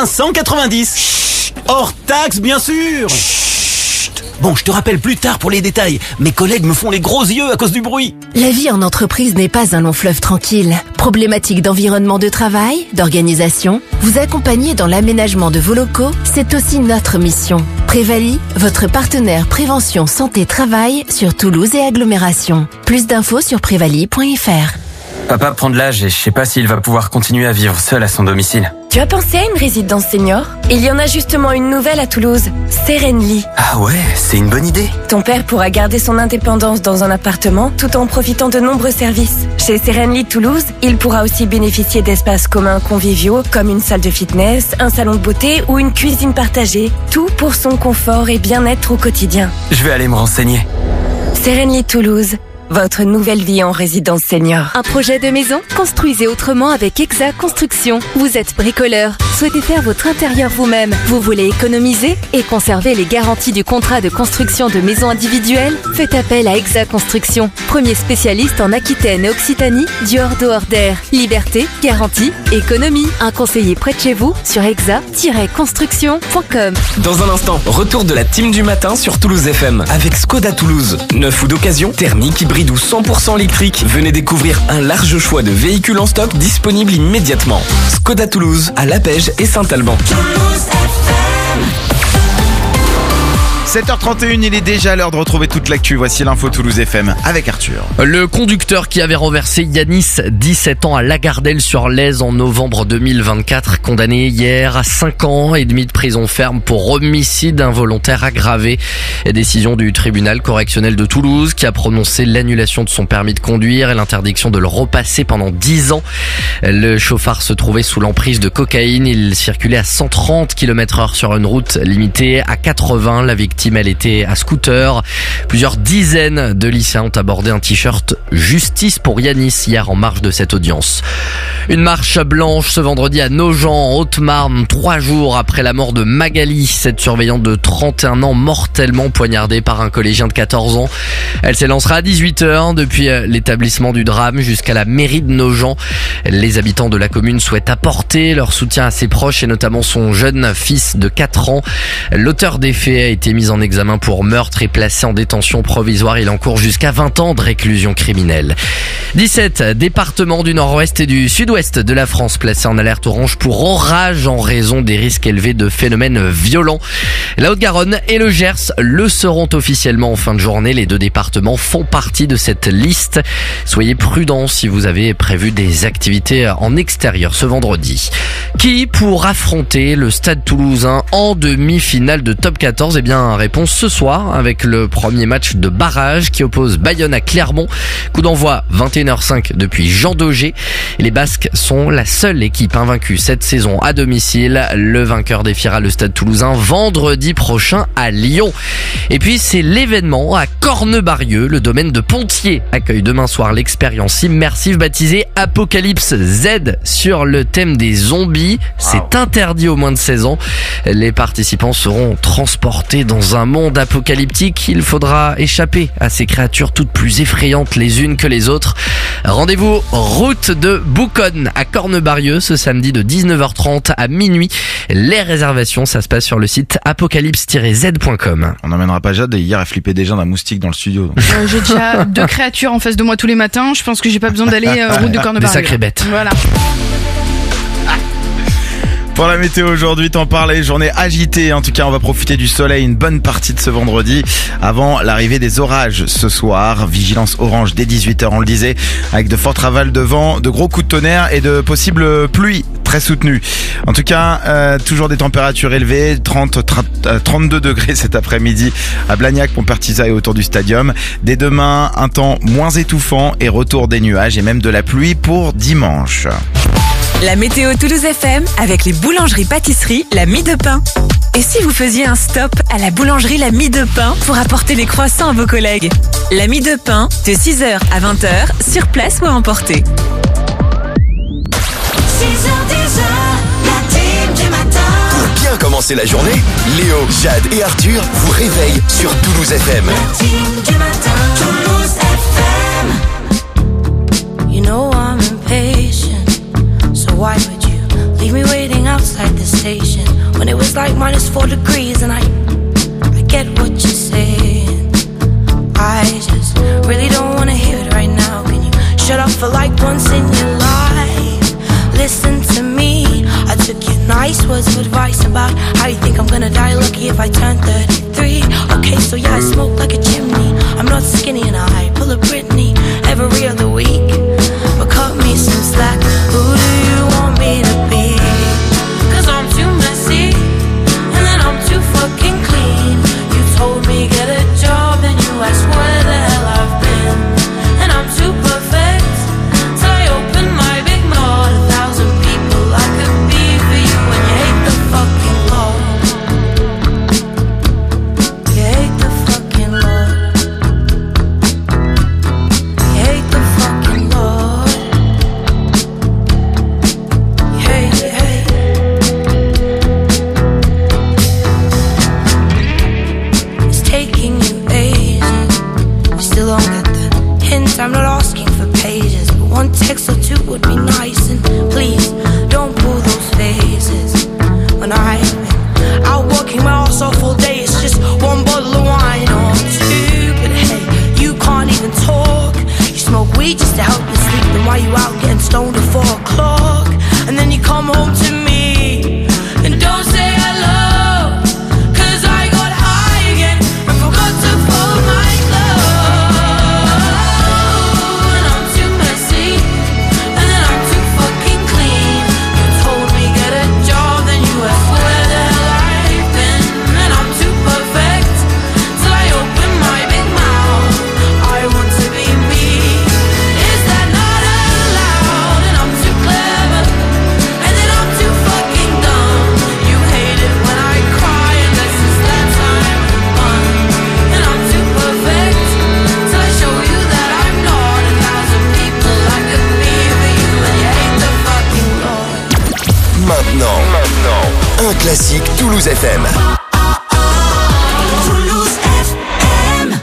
590. Chut, hors taxe, bien sûr. Chut. Bon, je te rappelle plus tard pour les détails. Mes collègues me font les gros yeux à cause du bruit. La vie en entreprise n'est pas un long fleuve tranquille. Problématique d'environnement de travail, d'organisation, vous accompagner dans l'aménagement de vos locaux, c'est aussi notre mission. Prévalie, votre partenaire prévention santé travail sur Toulouse et agglomération. Plus d'infos sur prévalie.fr. Papa prend de l'âge et je sais pas s'il va pouvoir continuer à vivre seul à son domicile. Tu as pensé à une résidence senior? Il y en a justement une nouvelle à Toulouse, Serenely. Ah ouais, c'est une bonne idée. Ton père pourra garder son indépendance dans un appartement tout en profitant de nombreux services. Chez Serenely Toulouse, il pourra aussi bénéficier d'espaces communs conviviaux comme une salle de fitness, un salon de beauté ou une cuisine partagée. Tout pour son confort et bien-être au quotidien. Je vais aller me renseigner. Serenely Toulouse. Votre nouvelle vie en résidence senior. Un projet de maison? Construisez autrement avec Exa Construction. Vous êtes bricoleur, souhaitez faire votre intérieur vous-même. Vous voulez économiser et conserver les garanties du contrat de construction de maisons individuelles? Faites appel à Exa Construction. Premier spécialiste en Aquitaine et Occitanie du hors-dehors d'air. Liberté, garantie, économie. Un conseiller près de chez vous sur exa-construction.com. Dans un instant, retour de la team du matin sur Toulouse FM avec Skoda Toulouse. Neuf ou d'occasion, thermique, hybride ou 100% électrique, venez découvrir un large choix de véhicules en stock disponibles immédiatement. Skoda Toulouse, à Lapège et Saint-Alban. 7h31, il est déjà l'heure de retrouver toute l'actu. Voici l'info Toulouse FM avec Arthur. Le conducteur qui avait renversé Yanis, 17 ans, à Lagardelle-sur-Lèze en novembre 2024, condamné hier à 5 ans et demi de prison ferme pour homicide involontaire aggravé. Décision du tribunal correctionnel de Toulouse qui a prononcé l'annulation de son permis de conduire et l'interdiction de le repasser pendant 10 ans. Le chauffard se trouvait sous l'emprise de cocaïne. Il circulait à 130 km/h sur une route limitée à 80. La victime, elle était à scooter. Plusieurs dizaines de lycéens ont abordé un t-shirt « Justice pour Yanis » hier en marge de cette audience. Une marche blanche ce vendredi à Nogent, en Haute-Marne, 3 jours après la mort de Magali, cette surveillante de 31 ans mortellement poignardée par un collégien de 14 ans. Elle s'élancera à 18h depuis l'établissement du drame jusqu'à la mairie de Nogent. Les habitants de la commune souhaitent apporter leur soutien à ses proches et notamment son jeune fils de 4 ans. L'auteur des faits a été mis en examen pour meurtre et placé en détention provisoire. Il encourt jusqu'à 20 ans de réclusion criminelle. 17 départements du nord-ouest et du sud-ouest de la France placés en alerte orange pour orage en raison des risques élevés de phénomènes violents. La Haute-Garonne et le Gers le seront officiellement en fin de journée. Les 2 départements font partie de cette liste. Soyez prudents si vous avez prévu des activités en extérieur ce vendredi. Qui pour affronter le Stade Toulousain en demi-finale de Top 14? Eh bien, réponse ce soir avec le premier match de barrage qui oppose Bayonne à Clermont. Coup d'envoi 21h05 depuis Jean Daugé. Les Basques sont la seule équipe invaincue cette saison à domicile. Le vainqueur défiera le Stade Toulousain vendredi prochain à Lyon. Et puis c'est l'événement à Cornebarieux. Le domaine de Pontier accueille demain soir l'expérience immersive baptisée Apocalypse Z sur le thème des zombies. C'est interdit aux moins de 16 ans. Les participants seront transportés dans un monde apocalyptique. Il faudra échapper à ces créatures toutes plus effrayantes les unes que les autres. Rendez-vous route de Bouconne à Cornebarieux ce samedi de 19h30 à minuit. Les réservations, ça se passe sur le site apocalypse-z.com. On n'emmènera pas Jade, hier elle flippait déjà d'un moustique dans le studio. Donc. J'ai déjà 2 créatures en face de moi tous les matins. Je pense que j'ai pas besoin d'aller route de Cornebarieux. Des sacrées bêtes. Voilà. Pour la météo aujourd'hui, t'en parlais, journée agitée. En tout cas, on va profiter du soleil une bonne partie de ce vendredi avant l'arrivée des orages ce soir. Vigilance orange dès 18h, on le disait, avec de fortes ravales de vent, de gros coups de tonnerre et de possibles pluies très soutenues. En tout cas, toujours des températures élevées, 32 degrés cet après-midi à Blagnac, Montpertisa et autour du stadium. Dès demain, un temps moins étouffant et retour des nuages et même de la pluie pour dimanche. La météo Toulouse FM avec les boulangeries-pâtisseries La Mie de Pain. Et si vous faisiez un stop à la boulangerie La Mie de Pain pour apporter les croissants à vos collègues? La Mie de Pain, de 6h à 20h, sur place ou à emporter. 6h10, la team du matin. Pour bien commencer la journée, Léo, Jade et Arthur vous réveillent sur Toulouse FM. La team du matin, Toulouse FM. You know I'm impatient, so why would you leave me waiting outside the station when it was like -4 degrees? And I get what you're saying, I just really don't wanna hear it right now. Can you shut up for like once in your life? Listen to me, I took your nice words of advice about how you think I'm gonna die lucky if I turn 33. Okay, so yeah, I smoke like a chimney, I'm not skinny and I pull a Britney every other week. But cut me some slack, who do you want me to be? 'Cause I'm too messy, and then I'm too fucking clean. You told me get a job, and you asked where the hell I've been. And I'm too perfect, so I open my big mouth. 1,000 people I could be for you, and you hate the fucking Lord. You hate the fucking Lord. You hate the fucking Lord. It's taking you ages. You still don't get the hint. I'm not asking for pages, but one text or 2 would be nice. And please don't pull those faces when I've been out working my ass off all day. It's just 1 bottle of wine or 2. But hey, you can't even talk. You smoke weed just to help you sleep. Then why you out getting stoned at 4 o'clock? And then you come home to me and don't say hello, 'cause I got high again. classiques Toulouse FM. Toulouse FM.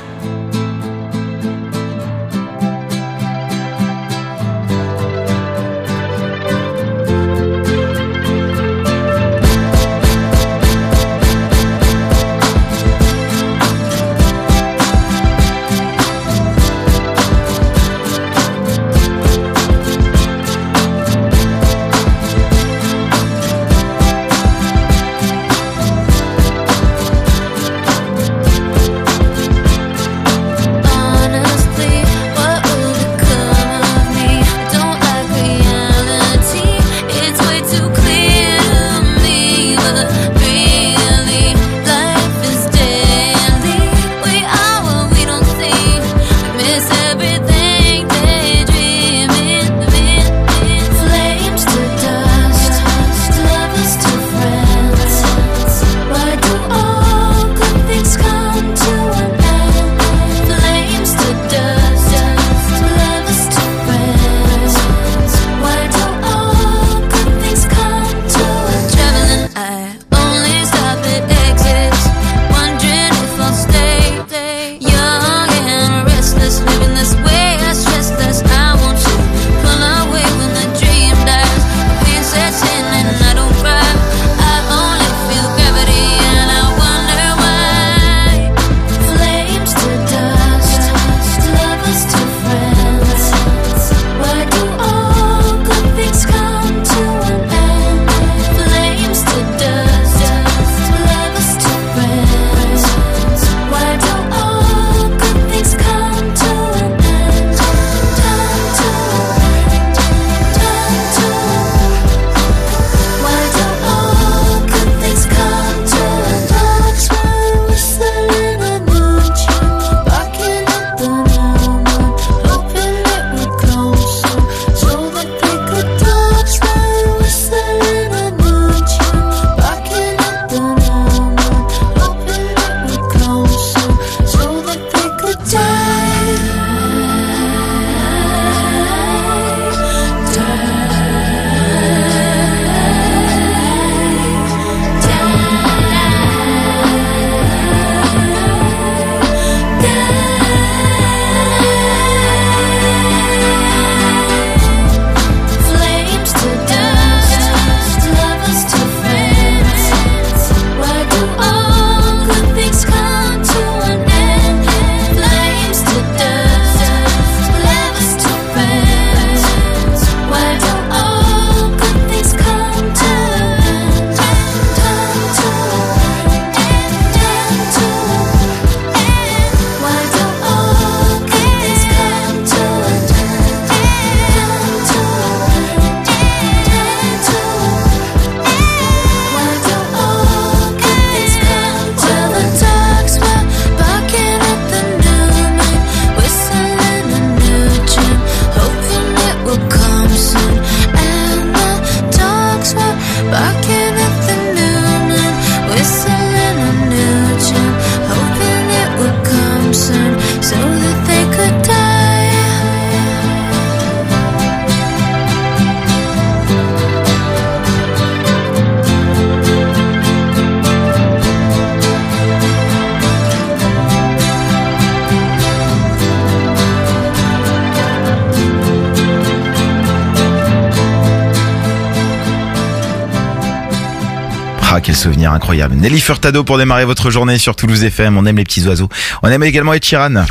Ah, quel souvenir incroyable. Nelly Furtado pour démarrer votre journée sur Toulouse FM. On aime les petits oiseaux. On aime également Ed Sheeran.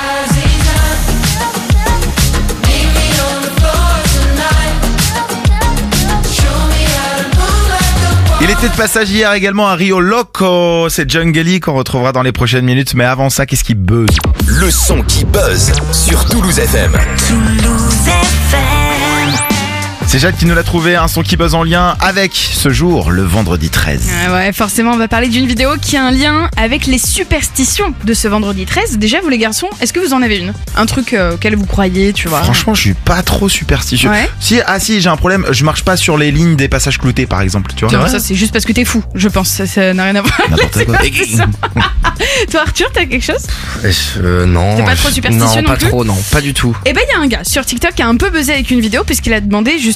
Il était de passage hier également à Rio Loco. C'est Jungle qu'on retrouvera dans les prochaines minutes. Mais avant ça, qu'est-ce qui buzz? Le son qui buzz sur Toulouse FM. Toulouse FM. C'est Jade qui nous l'a trouvé, un son qui buzz en lien avec ce jour, le vendredi 13. Ouais, forcément, on va parler d'une vidéo qui a un lien avec les superstitions de ce vendredi 13. Déjà, vous les garçons, est-ce que vous en avez une? Un truc auquel vous croyez, tu vois? Franchement, je suis pas trop superstitieux. Ouais. Si, j'ai un problème, je marche pas sur les lignes des passages cloutés, par exemple, tu vois. Non, ça c'est juste parce que t'es fou, je pense, ça n'a rien à voir. N'importe quoi. Toi, Arthur, t'as quelque chose? Non. T'es pas trop superstitieux non non pas plus? trop, non, pas du tout. Eh ben, il y a un gars sur TikTok qui a un peu buzzé avec une vidéo puisqu'il a demandé justement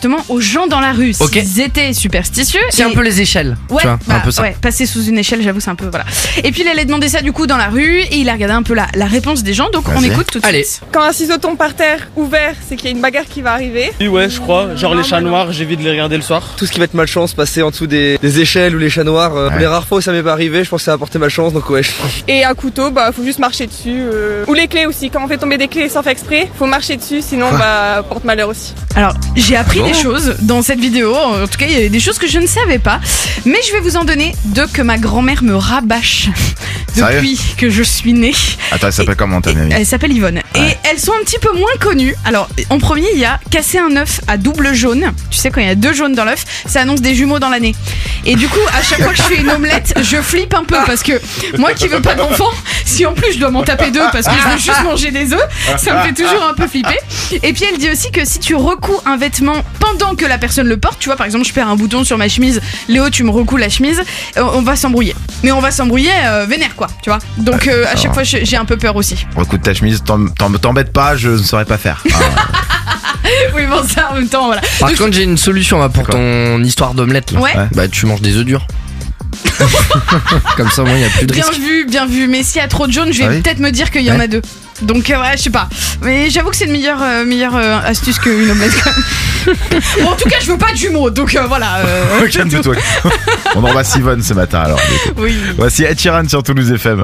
justement aux gens dans la rue s'ils étaient superstitieux. C'est un peu les échelles. Ouais, tu vois, un peu ça. Ouais, passer sous une échelle, j'avoue, c'est un peu voilà. Et puis il allait demander ça du coup dans la rue et il a regardé un peu la réponse des gens. Donc on écoute tout de suite. Quand un ciseau tombe par terre ouvert, c'est qu'il y a une bagarre qui va arriver. Oui, ouais, je crois. Genre les chats noirs, j'évite de les regarder le soir. Tout ce qui va être malchance, passer en dessous des échelles ou les chats noirs. Les rares fois où ça m'est pas arrivé, je pense que ça a apporté malchance, donc ouais. Et un couteau, faut juste marcher dessus. Ou les clés aussi. Quand on fait tomber des clés sans faire exprès, faut marcher dessus, sinon porte malheur aussi. Alors j'ai appris des choses dans cette vidéo. En tout cas, il y avait des choses que je ne savais pas. Mais je vais vous en donner deux que ma grand-mère me rabâche depuis que je suis née. Attends, elle s'appelle comment ta mamie? Elle s'appelle Yvonne. Et elles sont un petit peu moins connues. Alors, en premier, il y a casser un œuf à double jaune. Tu sais, quand il y a 2 jaunes dans l'œuf, ça annonce des jumeaux dans l'année. Et du coup, à chaque fois que je fais une omelette, je flippe un peu parce que moi qui veux pas d'enfant, si en plus je dois m'en taper 2 parce que je veux juste manger des œufs, ça me fait toujours un peu flipper. Et puis elle dit aussi que si tu recouds un vêtement pendant que la personne le porte, tu vois, par exemple, je perds un bouton sur ma chemise, Léo, tu me recouds la chemise, on va s'embrouiller. Mais on va s'embrouiller vénère, quoi, tu vois. Donc à chaque fois, j'ai un peu peur aussi. Recoute ta chemise, t'embête pas, je ne saurais pas faire. Oui, bon, ça en même temps, voilà. Par contre, j'ai une solution là, pour ton histoire d'omelette. Là. Ouais. Bah, tu manges des œufs durs. Comme ça, moi, il n'y a plus de risque. Bien vu. Mais s'il y a trop de jaune, je vais peut-être me dire qu'il y en a 2. Donc, ouais, je sais pas. Mais j'avoue que c'est une meilleure astuce qu'une omelette, quand même. Bon, en tout cas, je veux pas de jumeaux. Donc, voilà. Calme-toi. On embrasse Yvonne ce matin, alors. Oui. Voici Ed Sheeran sur Toulouse FM.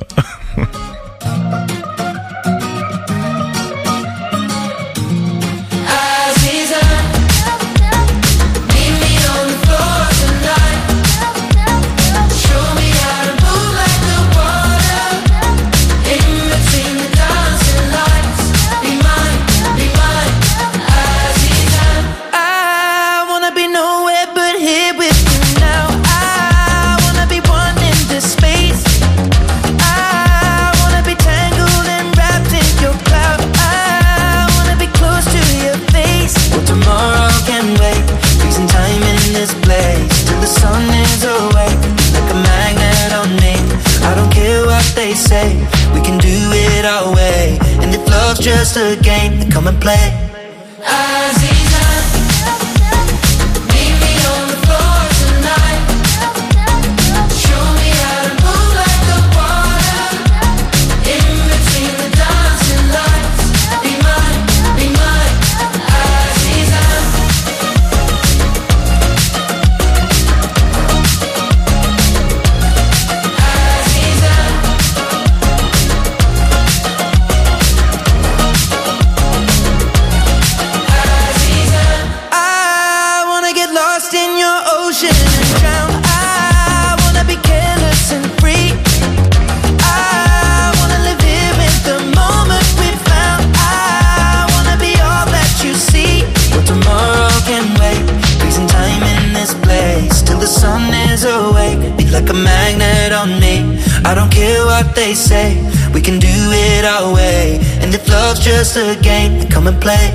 Just a game, then come and play. I don't care what they say, we can do it our way. And if love's just a game, then come and play.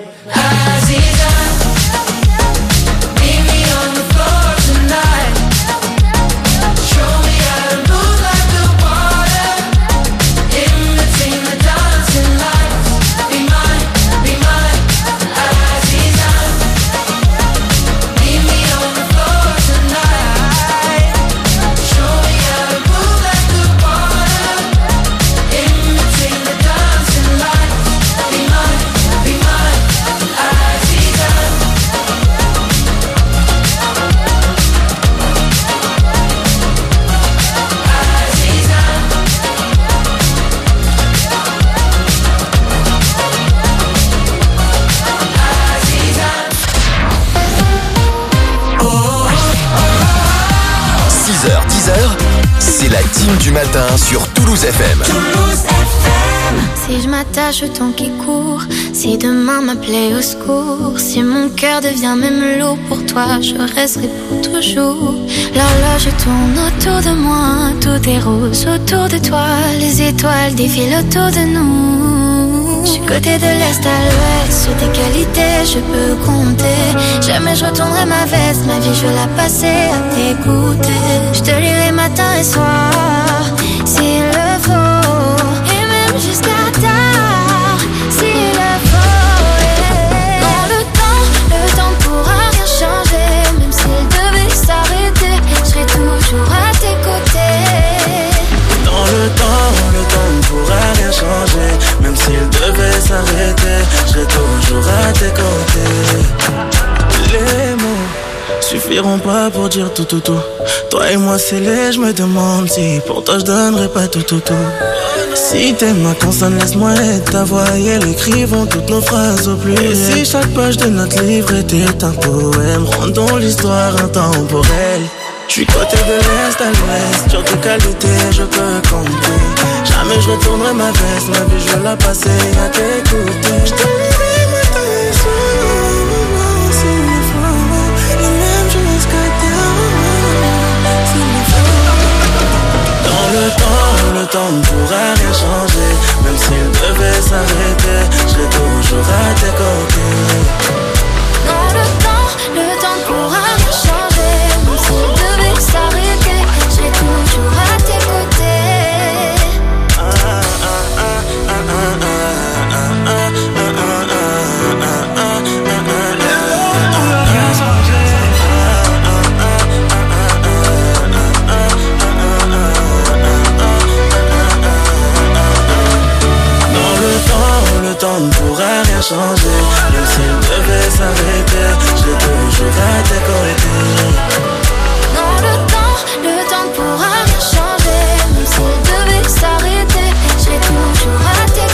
C'est la team du matin sur Toulouse FM. Si je m'attache au temps qui court, si demain m'appelait au secours, si mon cœur devient même lourd pour toi, je resterai pour toujours. L'horloge tourne autour de moi, tout est rose autour de toi, les étoiles défilent autour de nous. Je suis côté de l'est à l'ouest, sur tes qualités je peux compter. Jamais je retournerai ma veste, ma vie je vais la passer à t'écouter. Je te lirai matin et soir, s'il le faut, et même jusqu'à tard, s'il le faut. Non, le temps pourra suffiront pas pour dire tout. Toi et moi scellés, je me demande si pour toi je donnerais pas tout. Si t'aimes ma consonne, laisse-moi être ta voix et elle écrivons toutes nos phrases au pluriel. Et si chaque page de notre livre était un poème, rendons l'histoire intemporelle. J'suis côté de l'Est à l'Ouest, sur tes qualités je peux compter. Jamais je retournerai ma veste, ma vie je vais la passer à t'écouter. J't'aimerai matin et soir, s'il le faut, et même jusqu'à terre, s'il le faut. Dans le temps ne pourra rien changer, même s'il devait s'arrêter, je serai toujours à tes côtés. Dans le temps ne pourra rien changer, même s'il devait s'arrêter, je serai toujours à tes côtés. Le temps ne pourra rien changer, même s'il devait s'arrêter, je serai toujours à tes côtés. Dans le temps ne pourra rien changer, même s'il devait s'arrêter, je serai toujours à tes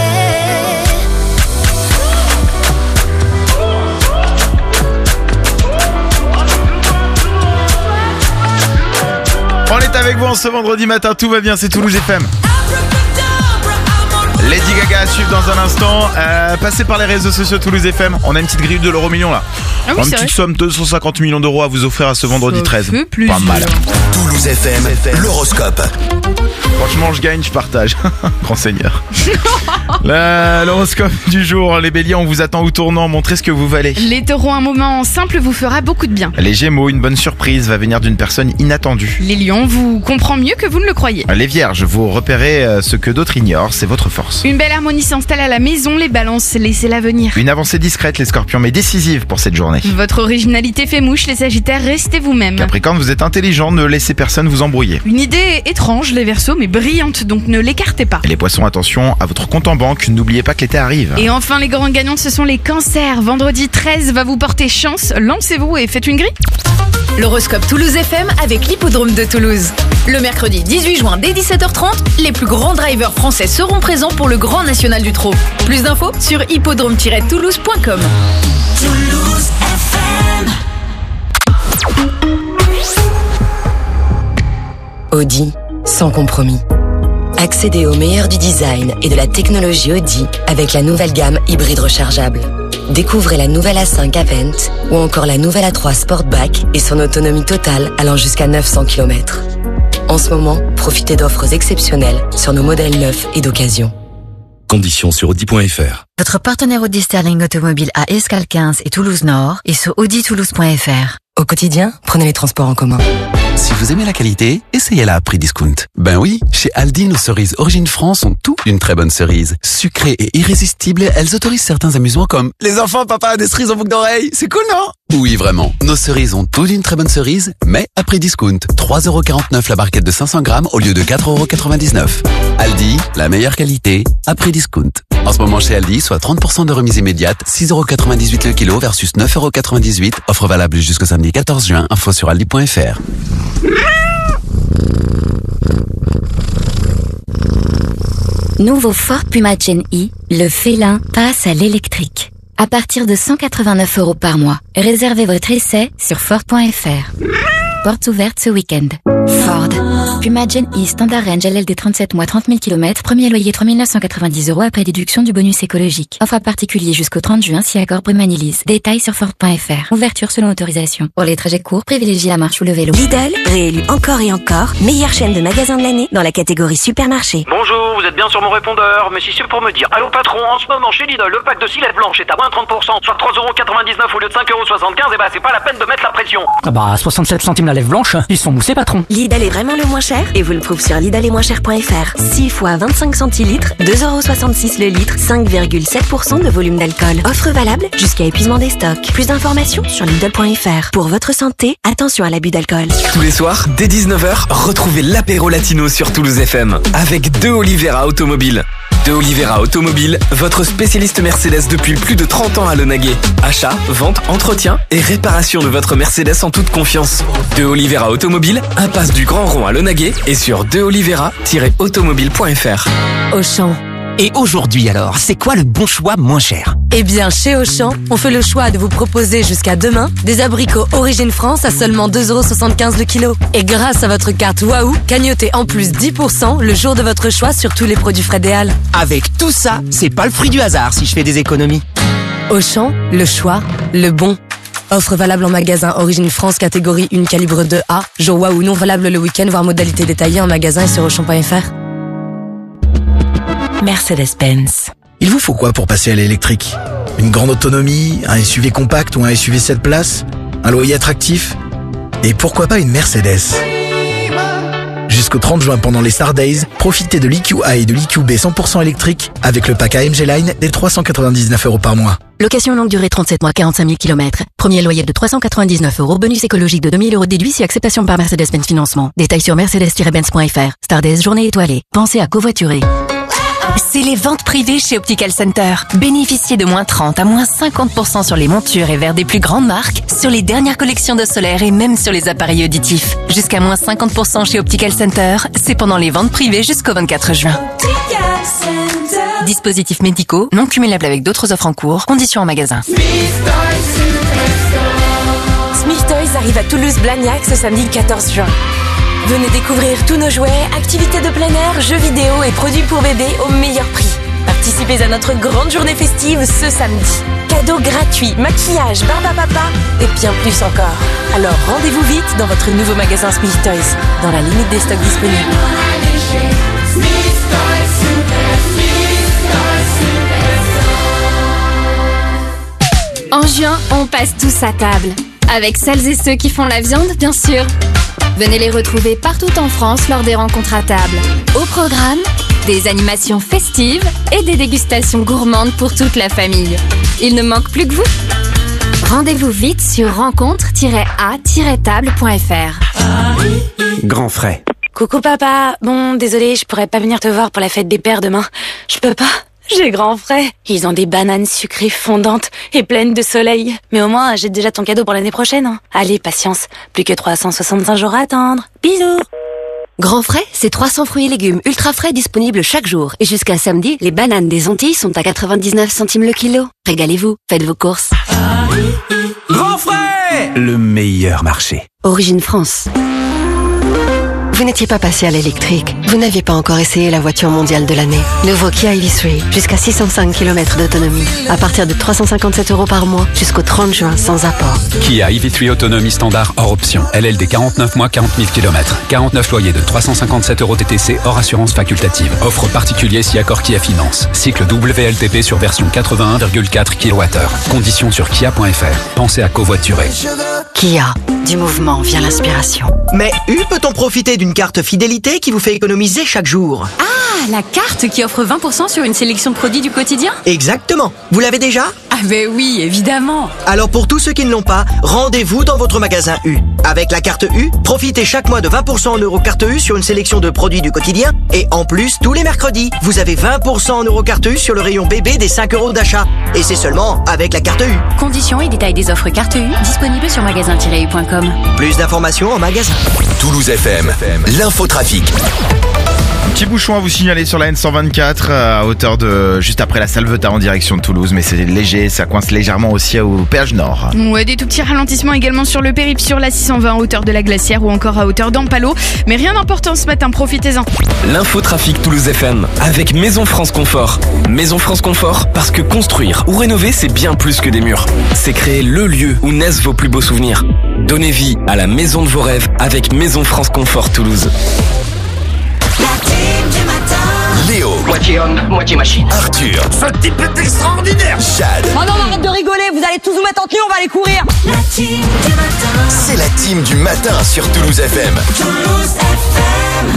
On est avec vous en ce vendredi matin, tout va bien, c'est Toulouse FM. Lady Gaga à suivre dans un instant. Passez par les réseaux sociaux Toulouse FM. On a une petite grille de l'euro million là. Ah oui, une petite somme de 250 millions d'euros à vous offrir à ce vendredi 13. Pas mal. Toulouse FM, l'horoscope. Franchement, je gagne, je partage. Grand seigneur. L'horoscope du jour. Les béliers, on vous attend au tournant. Montrez ce que vous valez. Les taureaux, un moment simple vous fera beaucoup de bien. Les gémeaux, une bonne surprise va venir d'une personne inattendue. Les lions, vous comprend mieux que vous ne le croyez. Les vierges, vous repérez ce que d'autres ignorent. C'est votre force. Une belle harmonie s'installe à la maison. Les balances, laissez-la venir. Une avancée discrète, les scorpions, mais décisive pour cette journée. Votre originalité fait mouche. Les sagittaires, restez vous-même. Capricorne, vous êtes intelligent, ne laissez personne vous embrouiller. Une idée étrange, les verseaux, mais brillante, donc ne l'écartez pas. Et les poissons, attention à votre compte en banque, n'oubliez pas que l'été arrive. Et enfin, les grands gagnants, ce sont les cancers. Vendredi 13 va vous porter chance. Lancez-vous et faites une grille. L'horoscope Toulouse FM avec l'hippodrome de Toulouse. Le mercredi 18 juin dès 17h30, les plus grands drivers français seront présents pour le Grand National du Trot. Plus d'infos sur hippodrome-toulouse.com. Toulouse FM. Audi, sans compromis. Accédez au meilleur du design et de la technologie Audi avec la nouvelle gamme hybride rechargeable. Découvrez la nouvelle A5 Avant ou encore la nouvelle A3 Sportback et son autonomie totale allant jusqu'à 900 km. En ce moment, profitez d'offres exceptionnelles sur nos modèles neufs et d'occasion. Conditions sur Audi.fr. Votre partenaire Audi Sterling Automobile à Escale 15 et Toulouse Nord et sur auditoulouse.fr. Au quotidien, prenez les transports en commun. Si vous aimez la qualité, essayez-la à prix discount. Ben oui, chez Aldi, nos cerises Origine France ont tout d'une très bonne cerise. Sucrées et irrésistibles, elles autorisent certains amusements comme « Les enfants, papa a des cerises en boucle d'oreille, c'est cool, non ?» Oui, vraiment. Nos cerises ont tout d'une très bonne cerise, mais à prix discount. 3,49€ la barquette de 500 grammes au lieu de 4,99€. Aldi, la meilleure qualité, à prix discount. En ce moment chez Aldi, soit 30% de remise immédiate, 6,98€ le kilo versus 9,98€. Offre valable jusqu'au samedi 14 juin. Info sur aldi.fr. Nouveau Ford Puma Gen E, le félin passe à l'électrique. À partir de 189€ par mois. Réservez votre essai sur Ford.fr. Portes ouvertes ce week-end. Ford. Puma Gen E Standard Range LLD 37 mois 30 000 km. Premier loyer 3 990€ après déduction du bonus écologique. Offre à particulier jusqu'au 30 juin si accord Brumanilise. Détails sur Ford.fr. Ouverture selon autorisation. Pour les trajets courts, privilégiez la marche ou le vélo. Lidl, réélu encore et encore, meilleure chaîne de magasins de l'année dans la catégorie supermarché. Bonjour, vous êtes bien sur mon répondeur, mais si c'est pour me dire allô patron, en ce moment chez Lidl, le pack de cilettes blanches est à moins 30%, soit 3,99€ au lieu de 5,75€, et bah c'est pas la peine de mettre la pression. Ah bah 67 centimes la lèvre blanche, ils sont moussés patron. Lidl est vraiment le moins cher et vous le prouve sur lidl-et-moins-cher.fr. 6 fois 25 centilitres, 2,66€ le litre, 5,7% de volume d'alcool. Offre valable jusqu'à épuisement des stocks. Plus d'informations sur lidl.fr. Pour votre santé, attention à l'abus d'alcool. Tous les soirs, dès 19h, retrouvez l'apéro latino sur Toulouse FM avec deux Oliveira automobiles. De Oliveira Automobile, votre spécialiste Mercedes depuis plus de 30 ans à Launaguet. Achat, vente, entretien et réparation de votre Mercedes en toute confiance. De Oliveira Automobile, impasse du Grand Rond à Launaguet et sur deolivera-automobile.fr. Auchan. Et aujourd'hui alors, c'est quoi le bon choix moins cher? Eh bien, chez Auchan, on fait le choix de vous proposer jusqu'à demain des abricots Origine France à seulement 2,75€ le kilo. Et grâce à votre carte Waouh, cagnotez en plus 10% le jour de votre choix sur tous les produits Frédéal. Avec tout ça, c'est pas le fruit du hasard si je fais des économies. Auchan, le choix, le bon. Offre valable en magasin Origine France catégorie 1 calibre 2A. Jour Waouh non valable le week-end, voire modalité détaillée en magasin et sur Auchan.fr. Mercedes-Benz. Il vous faut quoi pour passer à l'électrique? Une grande autonomie, un SUV compact ou un SUV 7 places? Un loyer attractif? Et pourquoi pas une Mercedes? Jusqu'au 30 juin pendant les Star Days, profitez de l'EQA et de l'EQB 100% électrique avec le pack AMG Line dès 399€ par mois. Location longue durée 37 mois, 45 000 km. Premier loyer de 399€. Bonus écologique de 2000€ déduit si acceptation par Mercedes-Benz Financement. Détails sur mercedes-benz.fr. Star Days, journée étoilée. Pensez à covoiturer. C'est les ventes privées chez Optical Center. Bénéficiez de moins 30 à moins 50% sur les montures et verres des plus grandes marques, sur les dernières collections de solaire et même sur les appareils auditifs. Jusqu'à moins 50% chez Optical Center, c'est pendant les ventes privées jusqu'au 24 juin. Dispositifs médicaux, non cumulables avec d'autres offres en cours, conditions en magasin. Smith Toys arrive à Toulouse-Blagnac ce samedi 14 juin. Venez découvrir tous nos jouets, activités de plein air, jeux vidéo et produits pour bébés au meilleur prix. Participez à notre grande journée festive ce samedi. Cadeaux gratuits, maquillage, barbe à papa et bien plus encore. Alors rendez-vous vite dans votre nouveau magasin Smith Toys, dans la limite des stocks disponibles. En juin, on passe tous à table. Avec celles et ceux qui font la viande, bien sûr. Venez les retrouver partout en France lors des rencontres à table. Au programme, des animations festives et des dégustations gourmandes pour toute la famille. Il ne manque plus que vous. Rendez-vous vite sur rencontre-a-table.fr. Grand frais. Coucou papa, bon désolé, je pourrais pas venir te voir pour la fête des pères demain. Je peux pas. J'ai grand frais. Ils ont des bananes sucrées fondantes et pleines de soleil. Mais au moins, j'ai déjà ton cadeau pour l'année prochaine. Hein. Allez, patience. Plus que 365 jours à attendre. Bisous. Grand frais, c'est 300 fruits et légumes ultra frais disponibles chaque jour. Et jusqu'à samedi, les bananes des Antilles sont à 99 centimes le kilo. Régalez-vous, faites vos courses. Grand frais, le meilleur marché. Origine France. Vous n'étiez pas passé à l'électrique. Vous n'aviez pas encore essayé la voiture mondiale de l'année. Nouveau Kia EV3, jusqu'à 605 km d'autonomie. À partir de 357€ par mois, jusqu'au 30 juin, sans apport. Kia EV3 autonomie standard hors option. LLD 49 mois, 40 000 km. 49 loyers de 357€ TTC hors assurance facultative. Offre particulier si accord Kia Finance. Cycle WLTP sur version 81,4 kWh. Conditions sur kia.fr. Pensez à covoiturer. Kia, du mouvement vient l'inspiration. Mais peut-on profiter d'une carte fidélité qui vous fait économiser chaque jour? Ah, la carte qui offre 20% sur une sélection de produits du quotidien? Exactement. Vous l'avez déjà? Ah ben oui, évidemment. Alors pour tous ceux qui ne l'ont pas, rendez-vous dans votre magasin U. Avec la carte U, profitez chaque mois de 20% en euros carte U sur une sélection de produits du quotidien. Et en plus, tous les mercredis, vous avez 20% en euros carte U sur le rayon bébé des 5€ d'achat. Et c'est seulement avec la carte U. Conditions et détails des offres carte U disponibles sur magasin-u.com. Plus d'informations en magasin. Toulouse FM, l'infotrafic. Un petit bouchon à vous signaler sur la N124 à hauteur de juste après la Salvetat en direction de Toulouse, mais c'est léger, ça coince légèrement aussi au péage nord. Ouais, des tout petits ralentissements également sur le périph' sur la 620 à hauteur de la Glacière ou encore à hauteur d'Ampalo, mais rien d'important ce matin, profitez-en. L'infotrafic Toulouse FM avec Maison France Confort. Maison France Confort parce que construire ou rénover c'est bien plus que des murs. C'est créer le lieu où naissent vos plus beaux souvenirs. Donnez vie à la maison de vos rêves avec Maison France Confort Toulouse. Léo, moitié homme, moitié machine. Arthur, Ce type est extraordinaire. Chad. Oh non, arrête de rigoler, vous allez tous vous mettre en tenue, on va aller courir. La team du matin. C'est la team du matin sur Toulouse FM. Toulouse FM.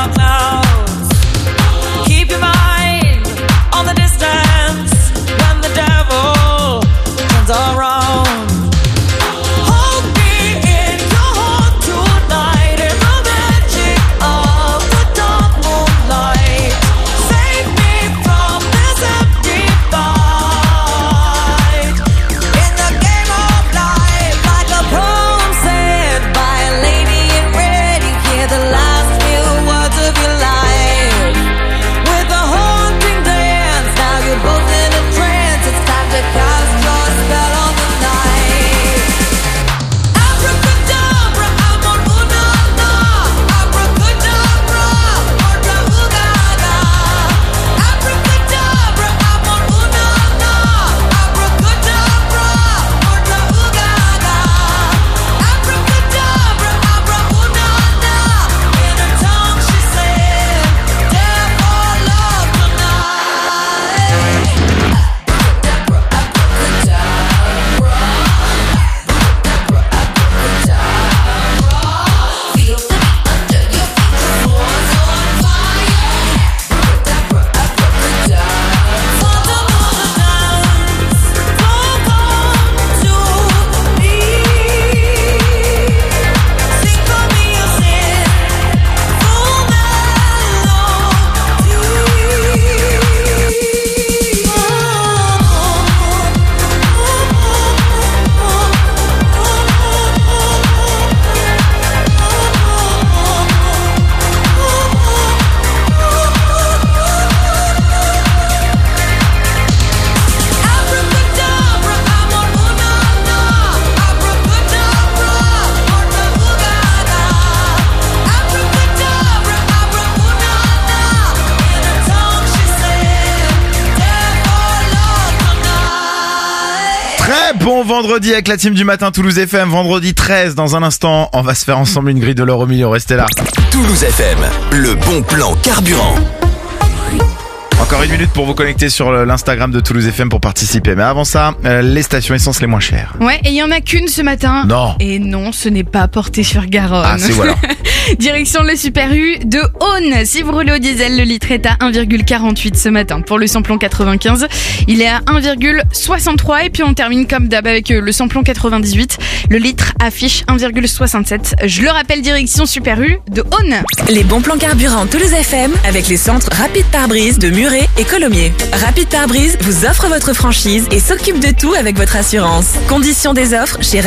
Keep your mind on the distance when the Bon vendredi avec la team du matin Toulouse FM, vendredi 13 dans un instant. On va se faire ensemble une grille de l'euro million, restez là. Toulouse FM, le bon plan carburant. Encore une minute pour vous connecter sur l'Instagram de Toulouse FM pour participer. Mais avant ça, les stations essence les moins chères. Ouais, et il y en a qu'une ce matin. Non. Et non, ce n'est pas Porté-sur-Garonne. Ah, c'est voilà. Direction le Super U de Aunes. Si vous roulez au diesel, le litre est à 1,48 ce matin. Pour le samplon 95, il est à 1,63. Et puis on termine comme d'hab avec le samplon 98. Le litre affiche 1,67. Je le rappelle, direction Super U de Aunes. Les bons plans carburant Toulouse FM avec les centres Rapide Pare-Brise de Muret et Colomiers. Rapide Pare-Brise vous offre votre franchise et s'occupe de tout avec votre assurance. Conditions des offres chez